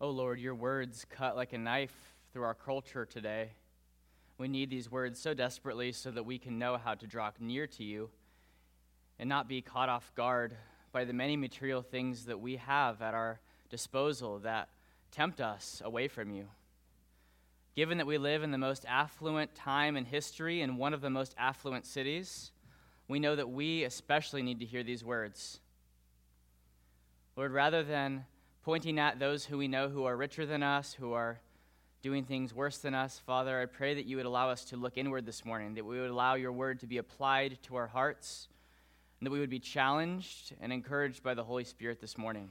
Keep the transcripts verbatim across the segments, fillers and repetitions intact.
Oh Lord, your words cut like a knife through our culture today. We need these words so desperately so that we can know how to draw near to you and not be caught off guard by the many material things that we have at our disposal that tempt us away from you. Given that we live in the most affluent time in history in one of the most affluent cities, we know that we especially need to hear these words. Lord, rather than pointing at those who we know who are richer than us, who are doing things worse than us, Father, I pray that you would allow us to look inward this morning, that we would allow your word to be applied to our hearts, and that we would be challenged and encouraged by the Holy Spirit this morning.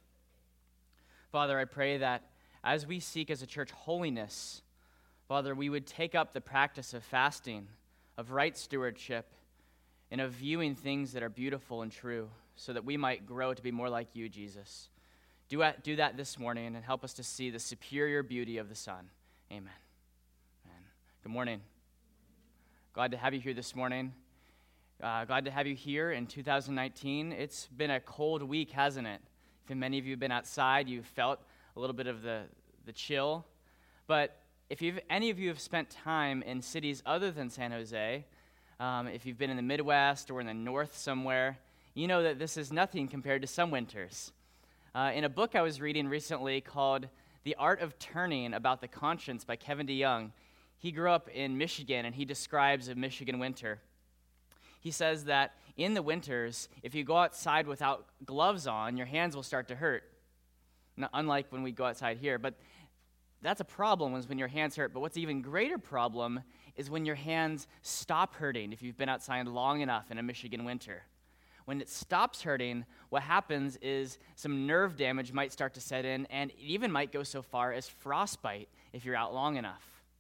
Father, I pray that as we seek as a church holiness, Father, we would take up the practice of fasting, of right stewardship, and of viewing things that are beautiful and true, so that we might grow to be more like you, Jesus. Do, do that this morning and help us to see the superior beauty of the Son. Amen. Amen. Good morning. Glad to have you here this morning. Uh, glad to have you here in two thousand nineteen. It's been a cold week, hasn't it? If many of you have been outside, you've felt a little bit of the, the chill. But if you've, any of you have spent time in cities other than San Jose, um, if you've been in the Midwest or in the North somewhere, you know that this is nothing compared to some winters. Uh, in a book I was reading recently called The Art of Turning About the Conscience by Kevin DeYoung, he grew up in Michigan, and he describes a Michigan winter. He says that in the winters, if you go outside without gloves on, your hands will start to hurt. Now, unlike when we go outside here, but that's a problem is when your hands hurt. But what's an even greater problem is when your hands stop hurting if you've been outside long enough in a Michigan winter. When it stops hurting, what happens is some nerve damage might start to set in, and it even might go so far as frostbite if you're out long enough.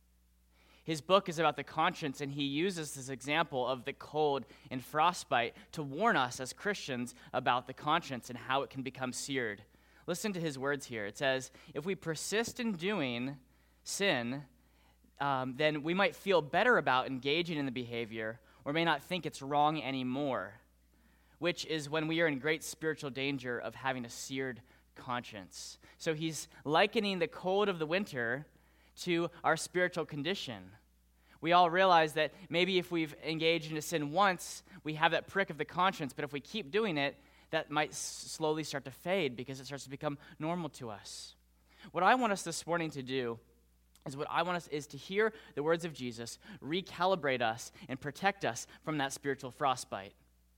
His book is about the conscience, and he uses this example of the cold and frostbite to warn us as Christians about the conscience and how it can become seared. Listen to his words here. It says, if we persist in doing sin, um, then we might feel better about engaging in the behavior or may not think it's wrong anymore, which is when we are in great spiritual danger of having a seared conscience. So he's likening the cold of the winter to our spiritual condition. We all realize that maybe if we've engaged in a sin once, we have that prick of the conscience, but if we keep doing it, that might s- slowly start to fade because it starts to become normal to us. What I want us this morning to do is what I want us is to hear the words of Jesus, recalibrate us, and protect us from that spiritual frostbite.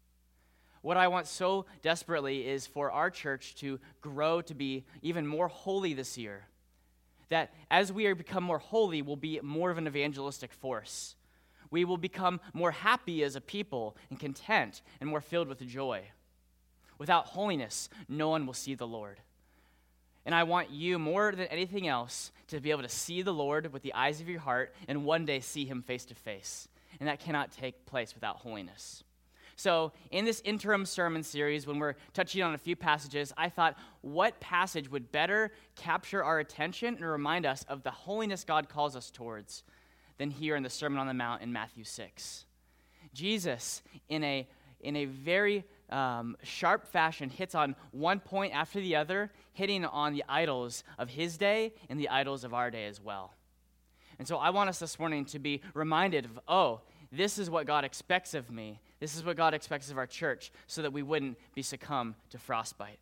What I want so desperately is for our church to grow to be even more holy this year. That as we are become more holy, we'll be more of an evangelistic force. We will become more happy as a people and content and more filled with joy. Without holiness, no one will see the Lord. And I want you more than anything else to be able to see the Lord with the eyes of your heart and one day see him face to face. And that cannot take place without holiness. So in this interim sermon series, when we're touching on a few passages, I thought, what passage would better capture our attention and remind us of the holiness God calls us towards than here in the Sermon on the Mount in Matthew six? Jesus, in a in a very um, sharp fashion, hits on one point after the other, hitting on the idols of his day and the idols of our day as well. And so I want us this morning to be reminded of, oh, this is what God expects of me. This is what God expects of our church, so that we wouldn't be succumb to frostbite.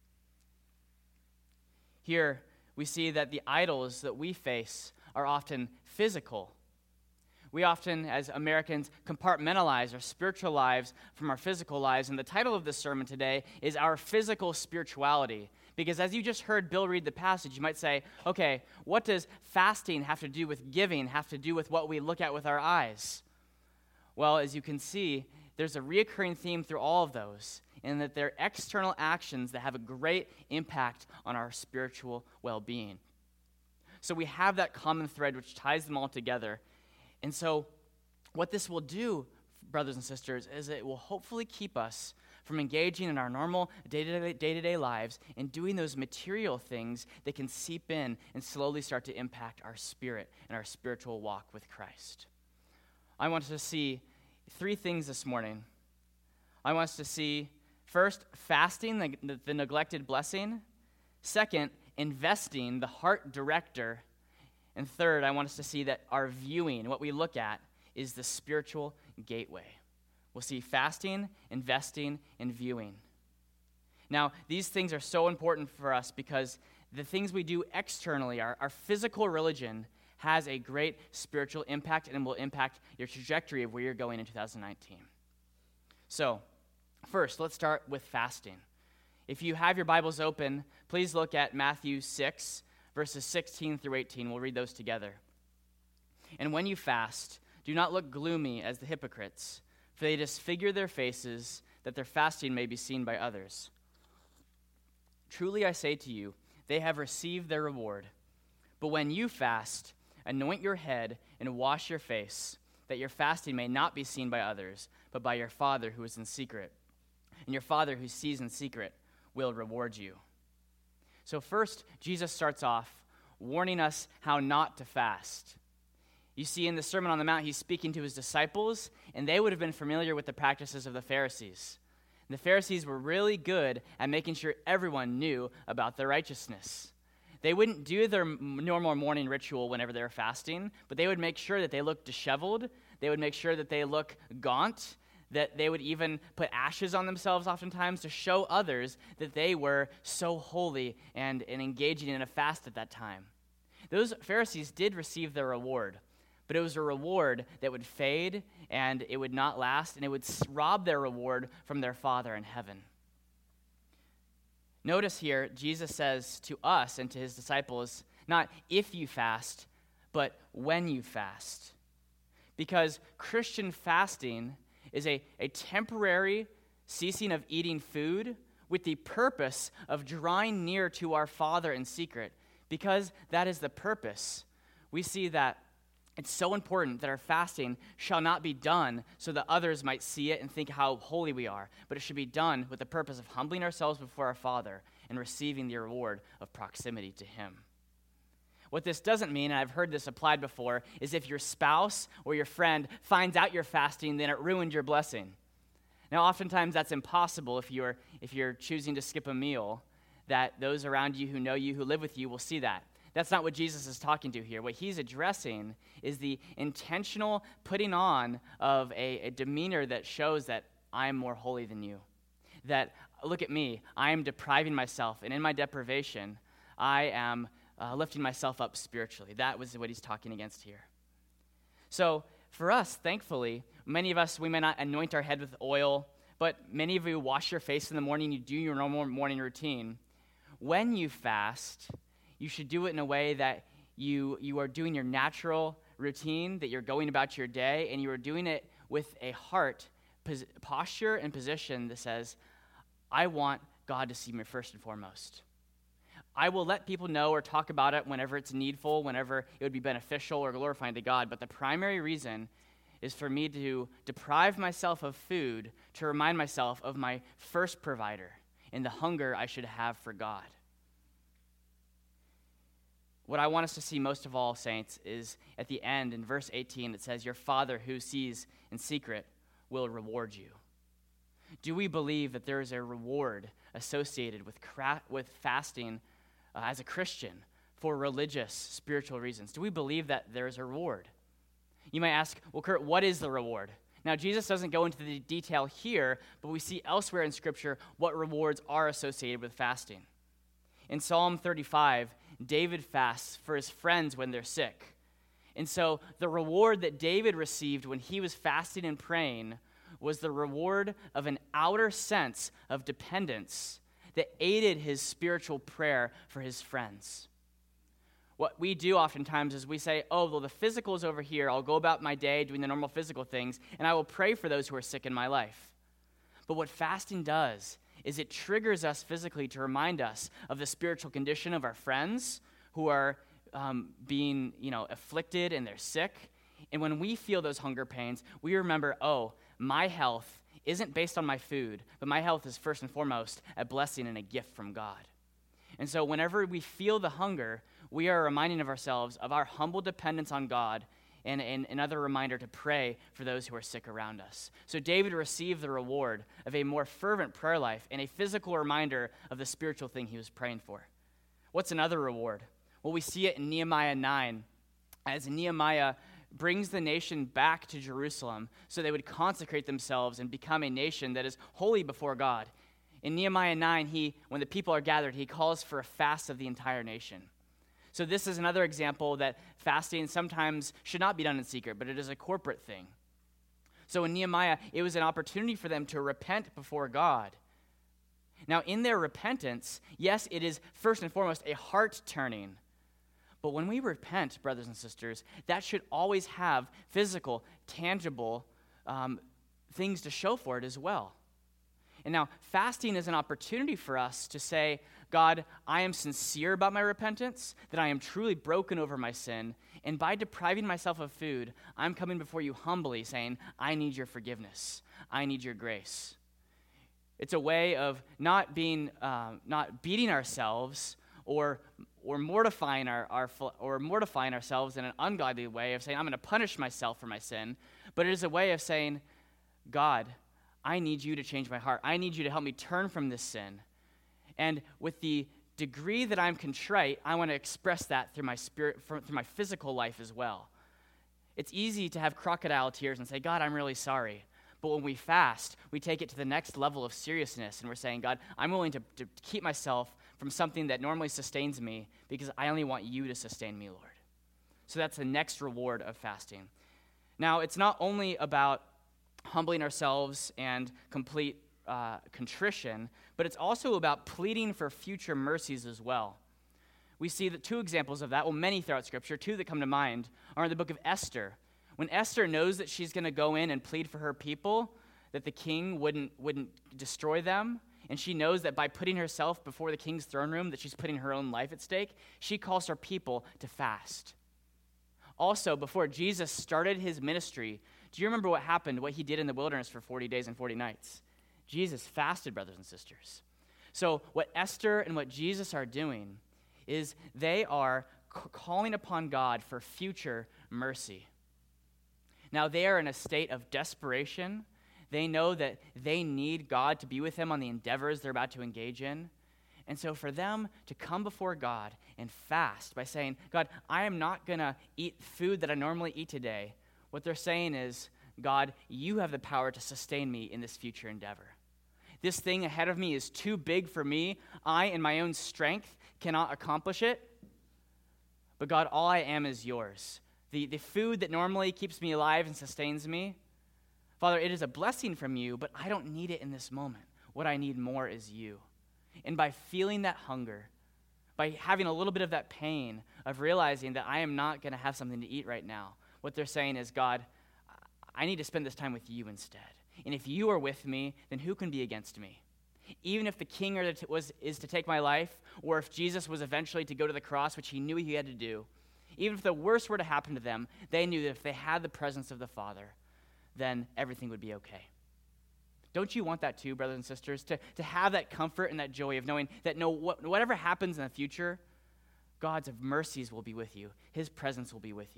Here, we see that the idols that we face are often physical. We often, as Americans, compartmentalize our spiritual lives from our physical lives, and the title of this sermon today is Our Physical Spirituality. Because as you just heard Bill read the passage, you might say, okay, what does fasting have to do with giving, have to do with what we look at with our eyes? Well, as you can see, there's a reoccurring theme through all of those, in that they're external actions that have a great impact on our spiritual well-being. So we have that common thread which ties them all together. And so what this will do, brothers and sisters, is it will hopefully keep us from engaging in our normal day-to-day, day-to-day lives and doing those material things that can seep in and slowly start to impact our spirit and our spiritual walk with Christ. I want us to see three things this morning. I want us to see, first, fasting, the, the neglected blessing. Second, investing, the heart director. And third, I want us to see that our viewing, what we look at, is the spiritual gateway. We'll see fasting, investing, and viewing. Now, these things are so important for us because the things we do externally, our, our physical religion, has a great spiritual impact and will impact your trajectory of where you're going in two thousand nineteen. So, first, let's start with fasting. If you have your Bibles open, please look at Matthew six, verses sixteen through eighteen. We'll read those together. And when you fast, do not look gloomy as the hypocrites, for they disfigure their faces, that their fasting may be seen by others. Truly I say to you, they have received their reward. But when you fast, anoint your head and wash your face, that your fasting may not be seen by others, but by your Father who is in secret. And your Father who sees in secret will reward you. So first, Jesus starts off warning us how not to fast. You see, in the Sermon on the Mount, he's speaking to his disciples, and they would have been familiar with the practices of the Pharisees. The Pharisees were really good at making sure everyone knew about their righteousness. They wouldn't do their normal morning ritual whenever they were fasting, but they would make sure that they looked disheveled. They would make sure that they look gaunt, that they would even put ashes on themselves oftentimes to show others that they were so holy and, and engaging in a fast at that time. Those Pharisees did receive their reward, but it was a reward that would fade and it would not last, and it would rob their reward from their Father in heaven. Notice here, Jesus says to us and to his disciples, not if you fast, but when you fast. Because Christian fasting is a, a temporary ceasing of eating food with the purpose of drawing near to our Father in secret. Because that is the purpose. We see that it's so important that our fasting shall not be done so that others might see it and think how holy we are, but it should be done with the purpose of humbling ourselves before our Father and receiving the reward of proximity to him. What this doesn't mean, and I've heard this applied before, is if your spouse or your friend finds out you're fasting, then it ruined your blessing. Now, oftentimes that's impossible if you're if you're choosing to skip a meal, that those around you who know you, who live with you, will see that. That's not what Jesus is talking to here. What he's addressing is the intentional putting on of a, a demeanor that shows that I am more holy than you. That, look at me, I am depriving myself, and in my deprivation, I am uh, lifting myself up spiritually. That was what he's talking against here. So for us, thankfully, many of us, we may not anoint our head with oil, but many of you wash your face in the morning, you do your normal morning routine. When you fast, you should do it in a way that you you are doing your natural routine, that you're going about your day, and you are doing it with a heart, pos- posture, and position that says, I want God to see me first and foremost. I will let people know or talk about it whenever it's needful, whenever it would be beneficial or glorifying to God, but the primary reason is for me to deprive myself of food to remind myself of my first provider and the hunger I should have for God. What I want us to see most of all, saints, is at the end in verse eighteen, it says, your Father who sees in secret will reward you. Do we believe that there is a reward associated with cra- with fasting uh, as a Christian for religious, spiritual reasons? Do we believe that there is a reward? You might ask, well, Kurt, what is the reward? Now, Jesus doesn't go into the detail here, but we see elsewhere in Scripture what rewards are associated with fasting. In Psalm thirty-five, David fasts for his friends when they're sick. And so the reward that David received when he was fasting and praying was the reward of an outer sense of dependence that aided his spiritual prayer for his friends. What we do oftentimes is we say, oh, well, the physical is over here. I'll go about my day doing the normal physical things, and I will pray for those who are sick in my life. But what fasting does is it triggers us physically to remind us of the spiritual condition of our friends who are um, being, you know, afflicted and they're sick. And when we feel those hunger pains, we remember, oh, my health isn't based on my food, but my health is first and foremost a blessing and a gift from God. And so whenever we feel the hunger, we are reminding of ourselves of our humble dependence on God and, and another reminder to pray for those who are sick around us. So David received the reward of a more fervent prayer life and a physical reminder of the spiritual thing he was praying for. What's another reward? Well, we see it in Nehemiah nine, as Nehemiah brings the nation back to Jerusalem so they would consecrate themselves and become a nation that is holy before God. In Nehemiah nine, he, when the people are gathered, he calls for a fast of the entire nation. So this is another example that fasting sometimes should not be done in secret, but it is a corporate thing. So in Nehemiah, it was an opportunity for them to repent before God. Now, in their repentance, yes, it is first and foremost a heart turning. But when we repent, brothers and sisters, that should always have physical, tangible um, things to show for it as well. And now, fasting is an opportunity for us to say, God, I am sincere about my repentance, that I am truly broken over my sin, and by depriving myself of food, I'm coming before you humbly saying, I need your forgiveness. I need your grace. It's a way of not being, uh, not beating ourselves or or mortifying our, our or mortifying ourselves in an ungodly way of saying, I'm going to punish myself for my sin, but it is a way of saying, God, I need you to change my heart. I need you to help me turn from this sin. And with the degree that I'm contrite, I want to express that through my spirit, through my physical life as well. It's easy to have crocodile tears and say, God, I'm really sorry. But when we fast, we take it to the next level of seriousness, and we're saying, God, I'm willing to, to keep myself from something that normally sustains me because I only want you to sustain me, Lord. So that's the next reward of fasting. Now, it's not only about humbling ourselves and complete uh, contrition, but it's also about pleading for future mercies as well. We see that two examples of that, well, many throughout Scripture, two that come to mind, are in the book of Esther. When Esther knows that she's going to go in and plead for her people, that the king wouldn't, wouldn't destroy them, and she knows that by putting herself before the king's throne room, that she's putting her own life at stake, she calls her people to fast. Also, before Jesus started his ministry, do you remember what happened, what he did in the wilderness for forty days and forty nights? Jesus fasted, brothers and sisters. So what Esther and what Jesus are doing is they are c- calling upon God for future mercy. Now, they are in a state of desperation. They know that they need God to be with them on the endeavors they're about to engage in. And so for them to come before God and fast by saying, God, I am not going to eat food that I normally eat today, what they're saying is, God, you have the power to sustain me in this future endeavor. This thing ahead of me is too big for me. I, in my own strength, cannot accomplish it. But God, all I am is yours. The, the food that normally keeps me alive and sustains me, Father, it is a blessing from you, but I don't need it in this moment. What I need more is you. And by feeling that hunger, by having a little bit of that pain of realizing that I am not going to have something to eat right now, what they're saying is, God, I need to spend this time with you instead. And if you are with me, then who can be against me? Even if the king are to, was, is to take my life, or if Jesus was eventually to go to the cross, which he knew he had to do, even if the worst were to happen to them, they knew that if they had the presence of the Father, then everything would be okay. Don't you want that too, brothers and sisters? To, to have that comfort and that joy of knowing that no, what, whatever happens in the future, God's mercies will be with you. His presence will be with you.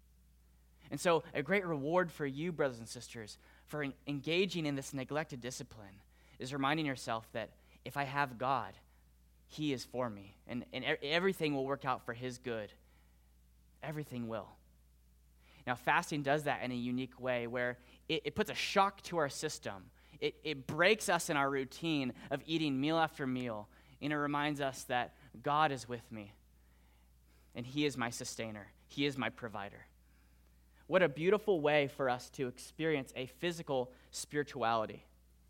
And so a great reward for you, brothers and sisters, for en- engaging in this neglected discipline is reminding yourself that if I have God, he is for me, and, and e- everything will work out for his good. Everything will. Now, fasting does that in a unique way where it, it puts a shock to our system. It, it breaks us in our routine of eating meal after meal, and it reminds us that God is with me, and he is my sustainer. He is my provider. What a beautiful way for us to experience a physical spirituality.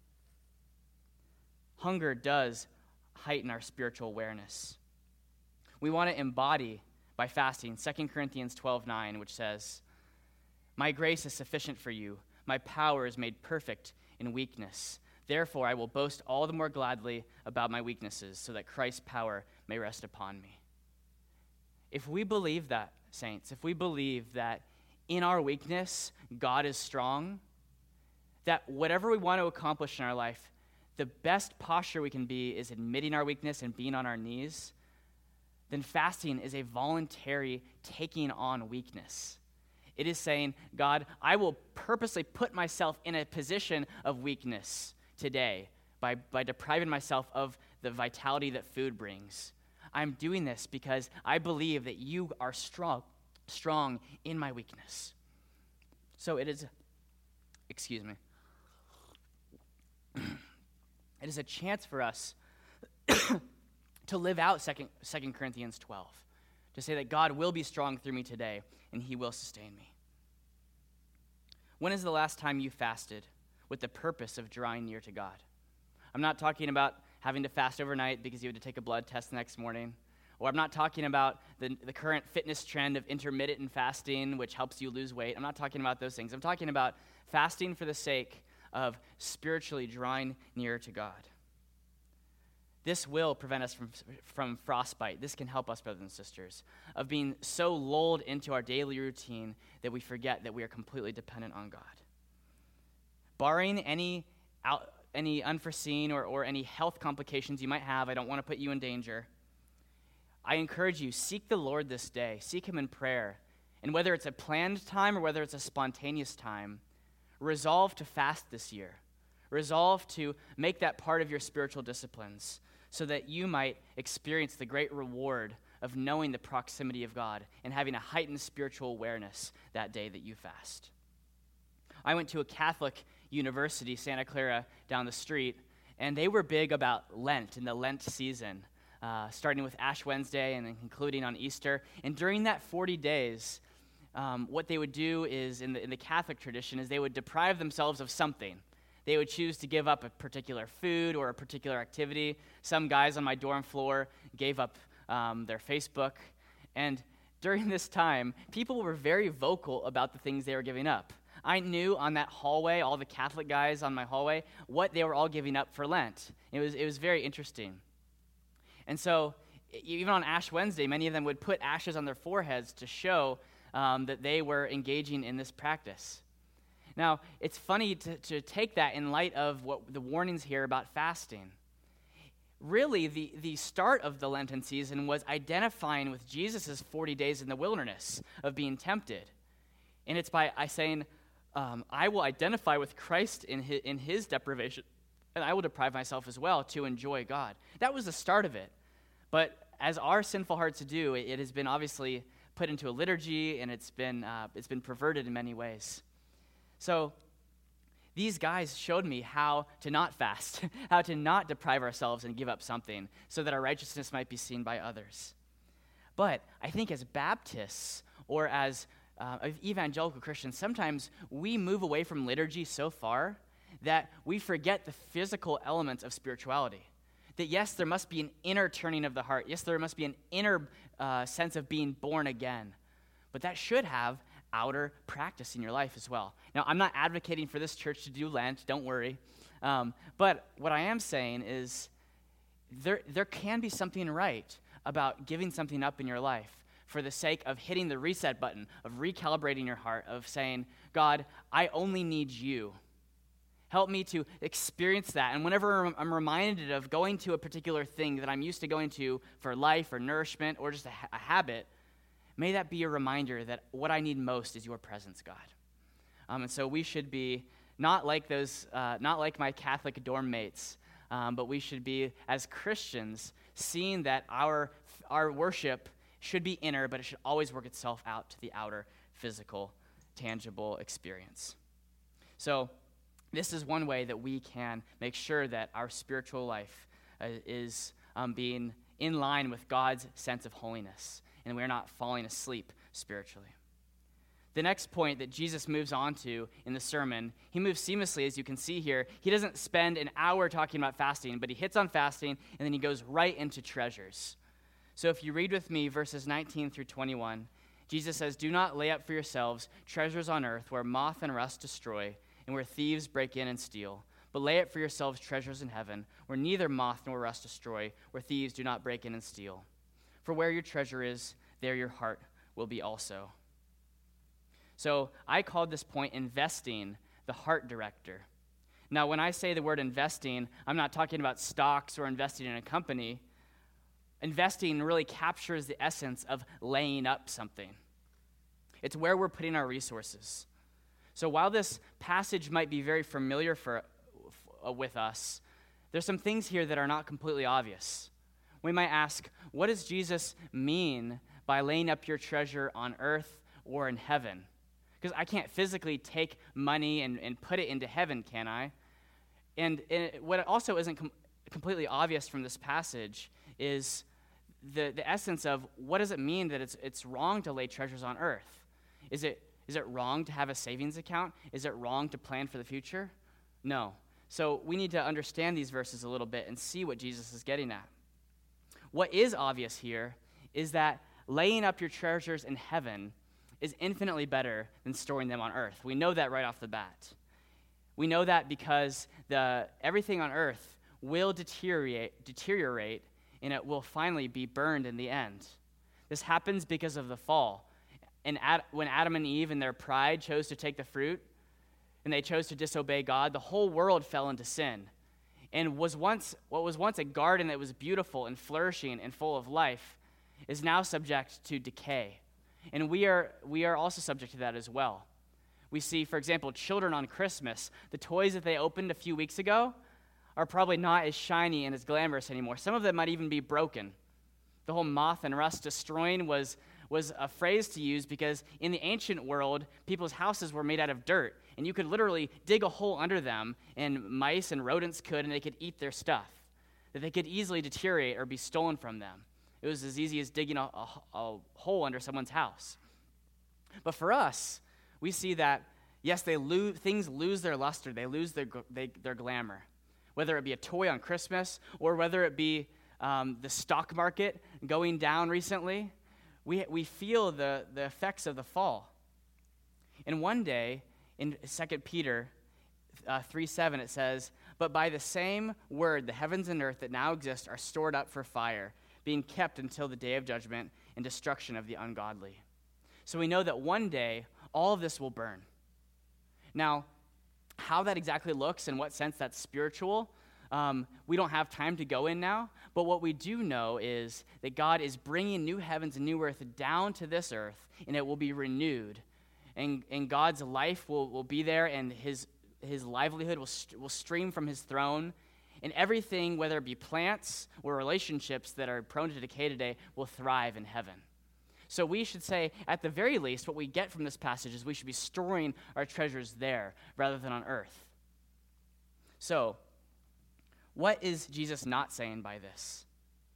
Hunger does heighten our spiritual awareness. We want to embody by fasting Second Corinthians twelve nine, which says, my grace is sufficient for you. My power is made perfect in weakness. Therefore, I will boast all the more gladly about my weaknesses, so that Christ's power may rest upon me. If we believe that, saints, if we believe that in our weakness, God is strong, that whatever we want to accomplish in our life, the best posture we can be is admitting our weakness and being on our knees, then fasting is a voluntary taking on weakness. It is saying, God, I will purposely put myself in a position of weakness today by, by depriving myself of the vitality that food brings. I'm doing this because I believe that you are strong, strong in my weakness. So it is, excuse me, it is a chance for us to live out Second Corinthians twelve, to say that God will be strong through me today, and he will sustain me. When is the last time you fasted with the purpose of drawing near to God? I'm not talking about having to fast overnight because you had to take a blood test the next morning, or I'm not talking about the, the current fitness trend of intermittent fasting, which helps you lose weight. I'm not talking about those things. I'm talking about fasting for the sake of spiritually drawing near to God. This will prevent us from, from frostbite. This can help us, brothers and sisters, of being so lulled into our daily routine that we forget that we are completely dependent on God. Barring any out, any unforeseen or, or any health complications you might have, I don't want to put you in danger. I encourage you, seek the Lord this day. Seek him in prayer. And whether it's a planned time or whether it's a spontaneous time, resolve to fast this year. Resolve to make that part of your spiritual disciplines so that you might experience the great reward of knowing the proximity of God and having a heightened spiritual awareness that day that you fast. I went to a Catholic university, Santa Clara, down the street, and they were big about Lent and the Lent season, uh, starting with Ash Wednesday and then concluding on Easter. And during that forty days, um, what they would do is, in the, in the Catholic tradition, is they would deprive themselves of something. They would choose to give up a particular food or a particular activity. Some guys on my dorm floor gave up um, their Facebook. And during this time, people were very vocal about the things they were giving up. I knew on that hallway, all the Catholic guys on my hallway, what they were all giving up for Lent. It was, it was very interesting. And so even on Ash Wednesday, many of them would put ashes on their foreheads to show um, that they were engaging in this practice. Now, it's funny to, to take that in light of what the warnings here about fasting. Really, the, the start of the Lenten season was identifying with Jesus' forty days in the wilderness of being tempted. And it's by I saying, um, I will identify with Christ in his, in his deprivation, and I will deprive myself as well to enjoy God. That was the start of it. But as our sinful hearts do, it, it has been obviously put into a liturgy, and it's been uh, it's been perverted in many ways. So these guys showed me how to not fast, how to not deprive ourselves and give up something so that our righteousness might be seen by others. But I think as Baptists or as uh, evangelical Christians, sometimes we move away from liturgy so far that we forget the physical elements of spirituality. That yes, there must be an inner turning of the heart. Yes, there must be an inner uh, sense of being born again. But that should have outer practice in your life as well. Now, I'm not advocating for this church to do Lent, don't worry. Um, but what I am saying is there, there can be something right about giving something up in your life for the sake of hitting the reset button, of recalibrating your heart, of saying, God, I only need you. Help me to experience that. And whenever I'm reminded of going to a particular thing that I'm used to going to for life or nourishment or just a, ha- a habit, may that be a reminder that what I need most is your presence, God. Um, and so we should be not like those, uh, not like my Catholic dorm mates, um, but we should be, as Christians, seeing that our our worship should be inner, but it should always work itself out to the outer, physical, tangible experience. So this is one way that we can make sure that our spiritual life uh, is um, being in line with God's sense of holiness, and we're not falling asleep spiritually. The next point that Jesus moves on to in the sermon, he moves seamlessly, as you can see here. He doesn't spend an hour talking about fasting, but he hits on fasting, and then he goes right into treasures. So if you read with me verses nineteen through twenty-one, Jesus says, "Do not lay up for yourselves treasures on earth where moth and rust destroy, and where thieves break in and steal. But lay up for yourselves treasures in heaven, where neither moth nor rust destroy, where thieves do not break in and steal. For where your treasure is, there your heart will be also." So I called this point investing, the heart director. Now, when I say the word investing, I'm not talking about stocks or investing in a company. Investing really captures the essence of laying up something. It's where we're putting our resources. So while this passage might be very familiar for uh, with us, there's some things here that are not completely obvious. we might ask, what does Jesus mean by laying up your treasure on earth or in heaven? Because I can't physically take money and, and put it into heaven, can I? And, and what also isn't com- completely obvious from this passage is the, the essence of what does it mean that it's it's wrong to lay treasures on earth? Is it is it wrong to have a savings account? Is it wrong to plan for the future? No. So we need to understand these verses a little bit and see what Jesus is getting at. What is obvious here is that laying up your treasures in heaven is infinitely better than storing them on earth. We know that right off the bat. We know that because the everything on earth will deteriorate, deteriorate, and it will finally be burned in the end. This happens because of the fall. And Ad, when Adam and Eve in their pride chose to take the fruit, and they chose to disobey God, the whole world fell into sin. And was once what was once a garden that was beautiful and flourishing and full of life is now subject to decay. And we are we are also subject to that as well. We see, for example, children on Christmas, the toys that they opened a few weeks ago are probably not as shiny and as glamorous anymore. Some of them might even be broken. The whole moth and rust destroying was, was a phrase to use because in the ancient world, people's houses were made out of dirt, and you could literally dig a hole under them, and mice and rodents could, and they could eat their stuff, that they could easily deteriorate or be stolen from them. It was as easy as digging a, a, a hole under someone's house. But for us, we see that, yes, they lose, things lose their luster, they lose their, they, their glamour. Whether it be a toy on Christmas or whether it be um, the stock market going down recently, we we feel the, the effects of the fall. And one day, in Second Peter uh, three seven, it says, "But by the same word, the heavens and earth that now exist are stored up for fire, being kept until the day of judgment and destruction of the ungodly." So we know that one day, all of this will burn. Now, how that exactly looks, in what sense that's spiritual, um, we don't have time to go in now. But what we do know is that God is bringing new heavens and new earth down to this earth, and it will be renewed. And, and God's life will, will be there, and his, his livelihood will, st- will stream from his throne. And everything, whether it be plants or relationships that are prone to decay today, will thrive in heaven. So we should say, at the very least, what we get from this passage is we should be storing our treasures there rather than on earth. So, what is Jesus not saying by this?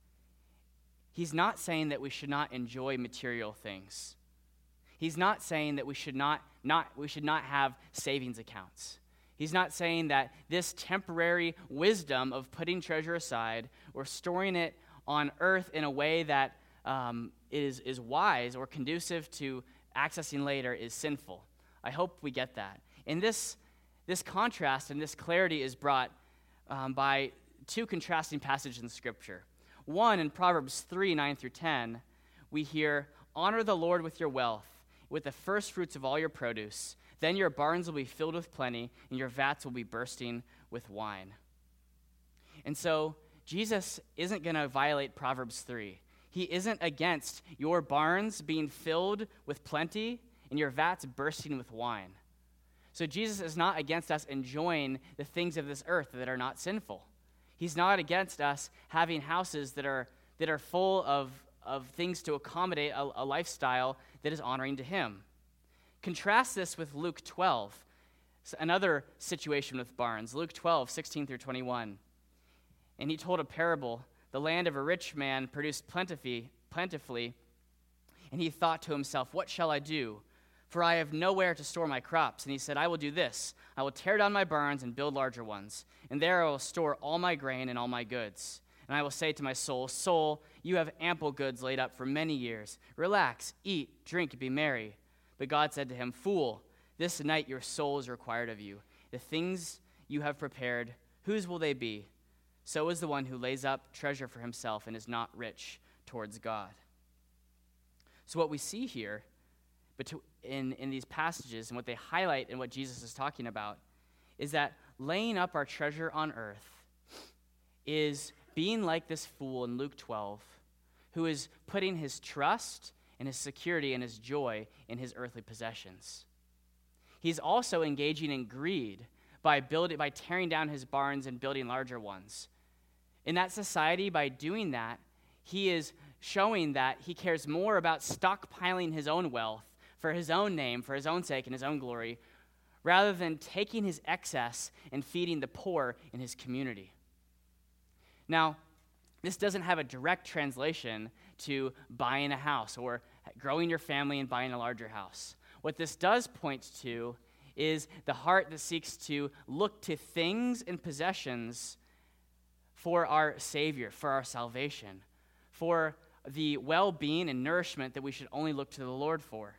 He's not saying that we should not enjoy material things. He's not saying that we should not, not, we should not have savings accounts. He's not saying that this temporary wisdom of putting treasure aside or storing it on earth in a way that um, is, is wise or conducive to accessing later is sinful. I hope we get that. And this, this contrast and this clarity is brought um, by two contrasting passages in Scripture. One, in Proverbs three, nine through ten, we hear, "Honor the Lord with your wealth, with the first fruits of all your produce. Then your barns will be filled with plenty, and your vats will be bursting with wine." And so Jesus isn't going to violate Proverbs three. He isn't against your barns being filled with plenty and your vats bursting with wine. So Jesus is not against us enjoying the things of this earth that are not sinful. He's not against us having houses that are that are full of, of things to accommodate a, a lifestyle that is honoring to him. Contrast this with Luke twelve, another situation with barns. Luke twelve, sixteen through twenty-one. "And he told a parable. The land of a rich man produced plentifully, plentifully, and he thought to himself, 'What shall I do? For I have nowhere to store my crops.' And he said, 'I will do this. I will tear down my barns and build larger ones, and there I will store all my grain and all my goods. And I will say to my soul, Soul, you have ample goods laid up for many years. Relax, eat, drink, be merry.' But God said to him, 'Fool, this night your soul is required of you. The things you have prepared, whose will they be? So is the one who lays up treasure for himself and is not rich towards God.'" So what we see here in, in these passages and what they highlight and what Jesus is talking about is that laying up our treasure on earth is being like this fool in Luke twelve who is putting his trust and his security and his joy in his earthly possessions. He's also engaging in greed by building, by tearing down his barns and building larger ones. In that society, by doing that, he is showing that he cares more about stockpiling his own wealth for his own name, for his own sake and his own glory, rather than taking his excess and feeding the poor in his community. Now, this doesn't have a direct translation to buying a house or growing your family and buying a larger house. What this does point to is the heart that seeks to look to things and possessions for our Savior, for our salvation, for the well-being and nourishment that we should only look to the Lord for.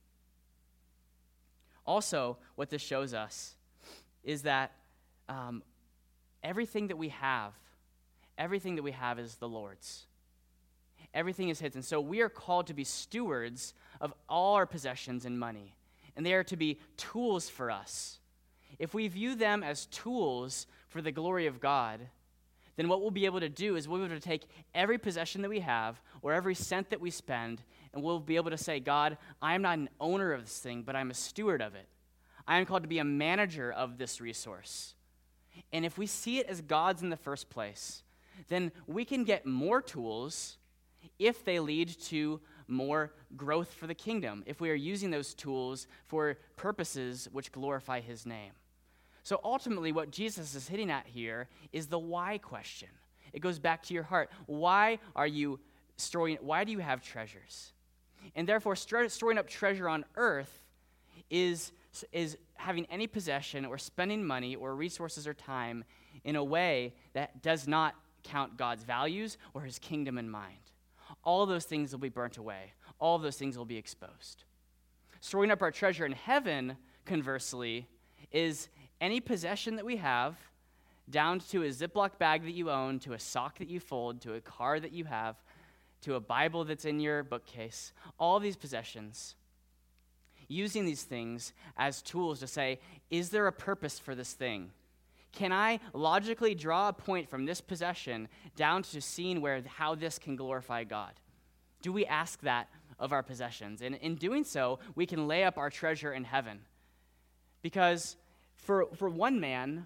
Also, what this shows us is that um, everything that we have, everything that we have is the Lord's. Everything is His. And so we are called to be stewards of all our possessions and money. And they are to be tools for us. If we view them as tools for the glory of God, then what we'll be able to do is we'll be able to take every possession that we have or every cent that we spend, and we'll be able to say, God, I am not an owner of this thing, but I'm a steward of it. I am called to be a manager of this resource. And if we see it as God's in the first place, then we can get more tools if they lead to more growth for the kingdom, if we are using those tools for purposes which glorify His name. So ultimately, what Jesus is hitting at here is the why question. It goes back to your heart. Why are you storing, why do you have treasures? And therefore, storing up treasure on earth is, is having any possession or spending money or resources or time in a way that does not count God's values or His kingdom in mind. All of those things will be burnt away. All of those things will be exposed. Storing up our treasure in heaven, conversely, is any possession that we have, down to a Ziploc bag that you own, to a sock that you fold, to a car that you have, to a Bible that's in your bookcase, all of these possessions, using these things as tools to say, is there a purpose for this thing? Can I logically draw a point from this possession down to seeing where how this can glorify God? Do we ask that of our possessions? And in doing so, we can lay up our treasure in heaven. Because for for one man,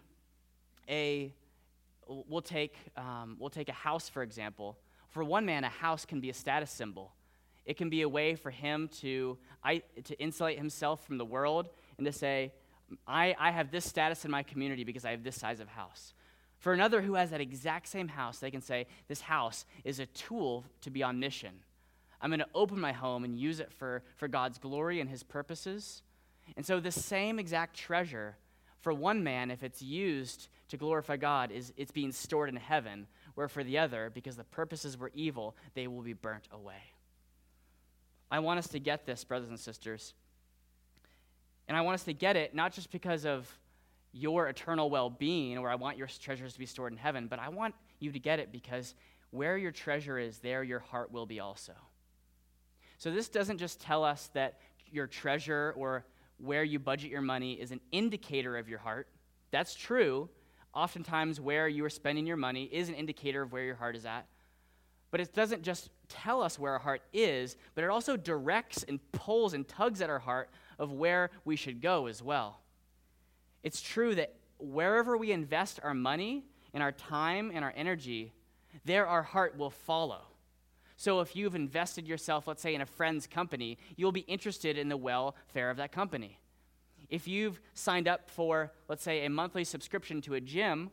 a we'll take um, we'll take a house, for example. For one man, a house can be a status symbol. It can be a way for him to I, to insulate himself from the world and to say, I, I have this status in my community because I have this size of house. For another who has that exact same house, they can say, this house is a tool to be on mission. I'm going to open my home and use it for, for God's glory and His purposes. And so this same exact treasure, for one man, if it's used to glorify God, is it's being stored in heaven, where for the other, because the purposes were evil, they will be burnt away. I want us to get this, brothers and sisters. And I want us to get it not just because of your eternal well-being, or I want your treasures to be stored in heaven, but I want you to get it because where your treasure is, there your heart will be also. So this doesn't just tell us that your treasure or where you budget your money is an indicator of your heart. That's true. Oftentimes where you are spending your money is an indicator of where your heart is at. But it doesn't just tell us where our heart is, but it also directs and pulls and tugs at our heart of where we should go as well. It's true that wherever we invest our money and our time and our energy, there our heart will follow. So if you've invested yourself, let's say, in a friend's company, you'll be interested in the welfare of that company. If you've signed up for, let's say, a monthly subscription to a gym,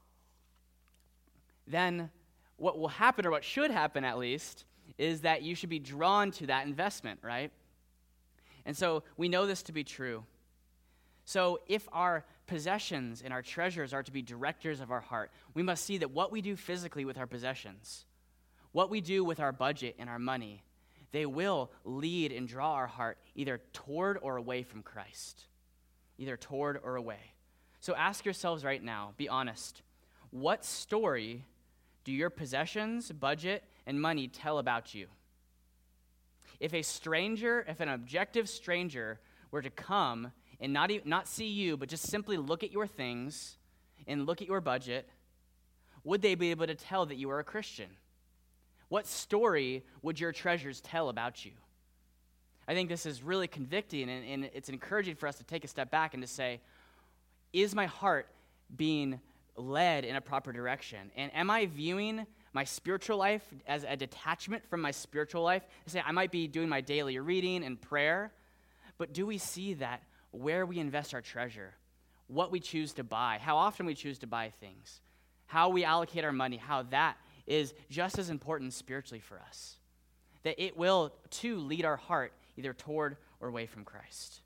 then what will happen, or what should happen at least, is that you should be drawn to that investment, right? And so we know this to be true. So if our possessions and our treasures are to be directors of our heart, we must see that what we do physically with our possessions, what we do with our budget and our money, they will lead and draw our heart either toward or away from Christ. Either toward or away. So ask yourselves right now, be honest, what story do your possessions, budget, and money tell about you? If a stranger, if an objective stranger were to come and not even, not see you, but just simply look at your things and look at your budget, would they be able to tell that you are a Christian? What story would your treasures tell about you? I think this is really convicting, and, and it's encouraging for us to take a step back and to say, is my heart being led in a proper direction? And am I viewing my spiritual life as a detachment from my spiritual life. I say I might be doing my daily reading and prayer, but do we see that where we invest our treasure, what we choose to buy, how often we choose to buy things, how we allocate our money, how that is just as important spiritually for us, that it will, too, lead our heart either toward or away from Christ.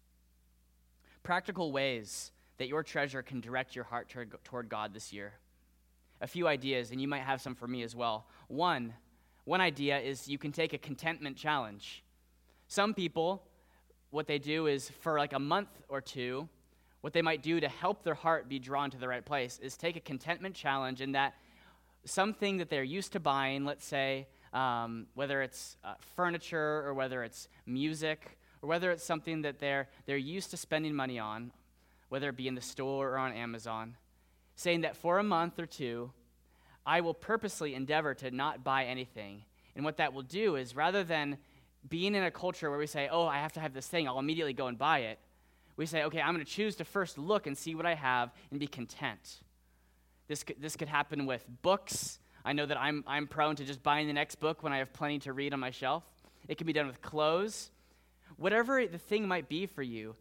Practical ways that your treasure can direct your heart toward, toward God this year. A few ideas, and you might have some for me as well. One, one idea is you can take a contentment challenge. Some people, what they do is for like a month or two, what they might do to help their heart be drawn to the right place is take a contentment challenge in that something that they're used to buying, let's say, um, whether it's uh, furniture or whether it's music or whether it's something that they're they're used to spending money on, whether it be in the store or on Amazon, saying that for a month or two, I will purposely endeavor to not buy anything. And what that will do is rather than being in a culture where we say, oh, I have to have this thing, I'll immediately go and buy it, we say, okay, I'm going to choose to first look and see what I have and be content. This could, this could happen with books. I know that I'm I'm prone to just buying the next book when I have plenty to read on my shelf. It can be done with clothes. Whatever the thing might be for you,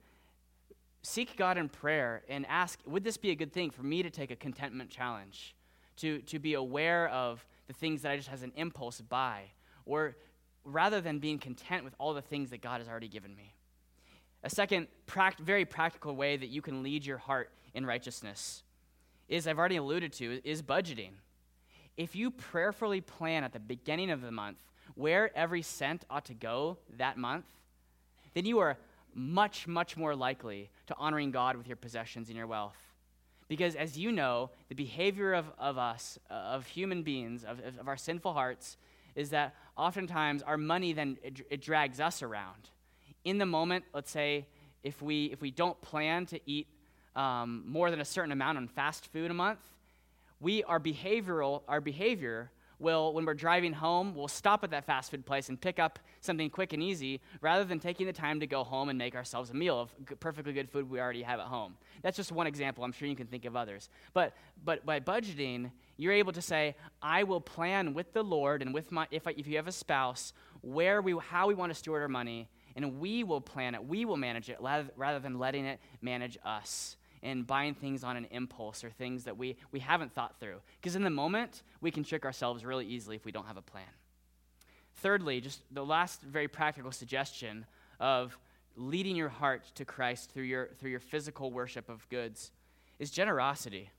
seek God in prayer and ask, would this be a good thing for me to take a contentment challenge, to, to be aware of the things that I just has an impulse buy, or rather than being content with all the things that God has already given me. A second pract- very practical way that you can lead your heart in righteousness is, I've already alluded to, is budgeting. If you prayerfully plan at the beginning of the month where every cent ought to go that month, then you are much, much more likely to honoring God with your possessions and your wealth. Because as you know, the behavior of, of us, uh, of human beings, of, of our sinful hearts, is that oftentimes our money then, it, it drags us around. In the moment, let's say, if we if we don't plan to eat um, more than a certain amount on fast food a month, we, our behavioral, our behavior will, when we're driving home, we'll stop at that fast food place and pick up something quick and easy rather than taking the time to go home and make ourselves a meal of g- perfectly good food we already have at home. That's just one example. I'm sure you can think of others. But but by budgeting, you're able to say, I will plan with the Lord and with my, if I, if you have a spouse, where we, how we want to steward our money, and we will plan it, we will manage it rather, rather than letting it manage us and buying things on an impulse or things that we, we haven't thought through. Because in the moment, we can trick ourselves really easily if we don't have a plan. Thirdly, just the last very practical suggestion of leading your heart to Christ through your, through your physical worship of goods is generosity.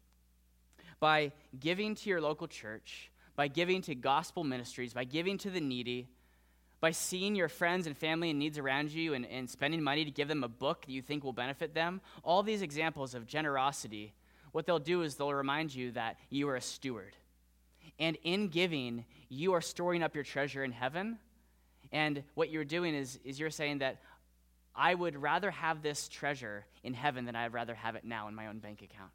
By giving to your local church, by giving to gospel ministries, by giving to the needy, by seeing your friends and family in needs around you and, and spending money to give them a book that you think will benefit them, all these examples of generosity, what they'll do is they'll remind you that you are a steward. And in giving, you are storing up your treasure in heaven. And what you're doing is, is you're saying that I would rather have this treasure in heaven than I'd rather have it now in my own bank account.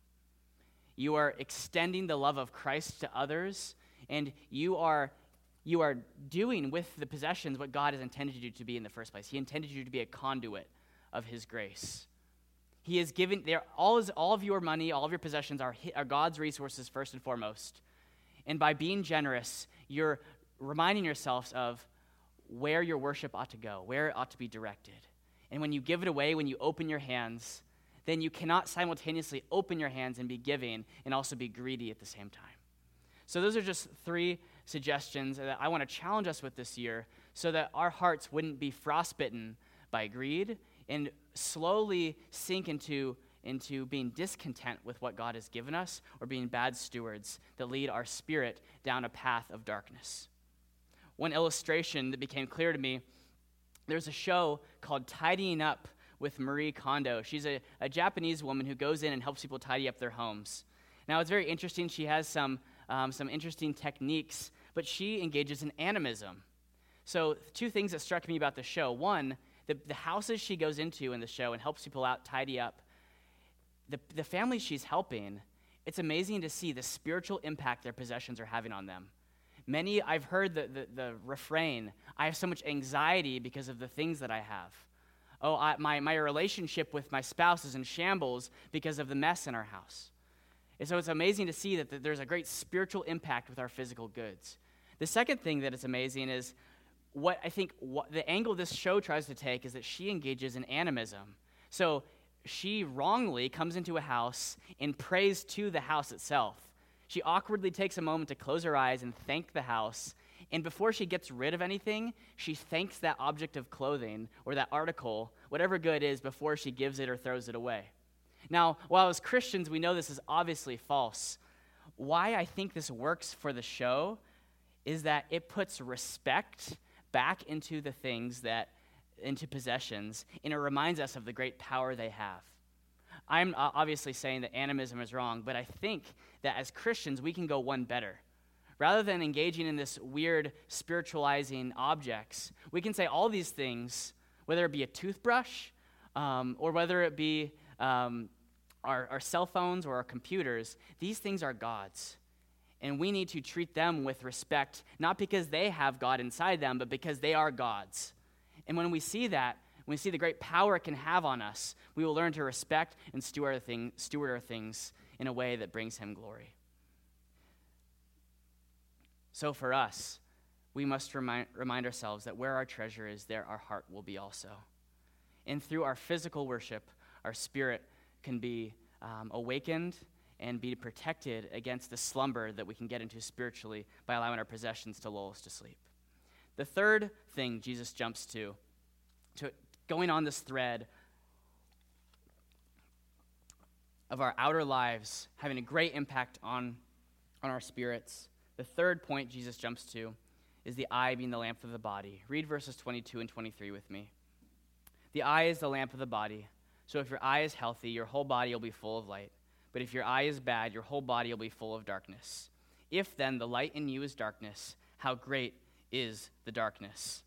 You are extending the love of Christ to others, and you are You are doing with the possessions what God has intended you to be in the first place. He intended you to be a conduit of his grace. He has given, there, all, is, all of your money, all of your possessions are, are God's resources first and foremost. And by being generous, you're reminding yourselves of where your worship ought to go, where it ought to be directed. And when you give it away, when you open your hands, then you cannot simultaneously open your hands and be giving and also be greedy at the same time. So those are just three suggestions that I want to challenge us with this year so that our hearts wouldn't be frostbitten by greed and slowly sink into, into being discontent with what God has given us or being bad stewards that lead our spirit down a path of darkness. One illustration that became clear to me, there's a show called Tidying Up with Marie Kondo. She's a, a Japanese woman who goes in and helps people tidy up their homes. Now, it's very interesting. She has some Um, some interesting techniques, but she engages in animism. So two things that struck me about the show. One, the, the houses she goes into in the show and helps people out tidy up, the, the families she's helping, it's amazing to see the spiritual impact their possessions are having on them. Many, I've heard the, the, the refrain, I have so much anxiety because of the things that I have. Oh, I, my, my relationship with my spouse is in shambles because of the mess in our house. And so it's amazing to see that there's a great spiritual impact with our physical goods. The second thing that is amazing is what I think what, the angle this show tries to take is that she engages in animism. So she wrongly comes into a house and prays to the house itself. She awkwardly takes a moment to close her eyes and thank the house. And before she gets rid of anything, she thanks that object of clothing or that article, whatever good it is, before she gives it or throws it away. Now, while as Christians we know this is obviously false, why I think this works for the show is that it puts respect back into the things that, into possessions, and it reminds us of the great power they have. I'm obviously saying that animism is wrong, but I think that as Christians we can go one better. Rather than engaging in this weird spiritualizing objects, we can say all these things, whether it be a toothbrush um, or whether it be um, our, our cell phones or our computers, these things are God's. And we need to treat them with respect, not because they have God inside them, but because they are God's. And when we see that, when we see the great power it can have on us, we will learn to respect and steward our, thing, steward our things in a way that brings him glory. So for us, we must remind, remind ourselves that where our treasure is, there our heart will be also. And through our physical worship, our spirit can be um, awakened and be protected against the slumber that we can get into spiritually by allowing our possessions to lull us to sleep. The third thing Jesus jumps to, to going on this thread of our outer lives having a great impact on, on our spirits, the third point Jesus jumps to is the eye being the lamp of the body. Read verses twenty-two and twenty-three with me. The eye is the lamp of the body. So if your eye is healthy, your whole body will be full of light. But if your eye is bad, your whole body will be full of darkness. If then the light in you is darkness, how great is the darkness?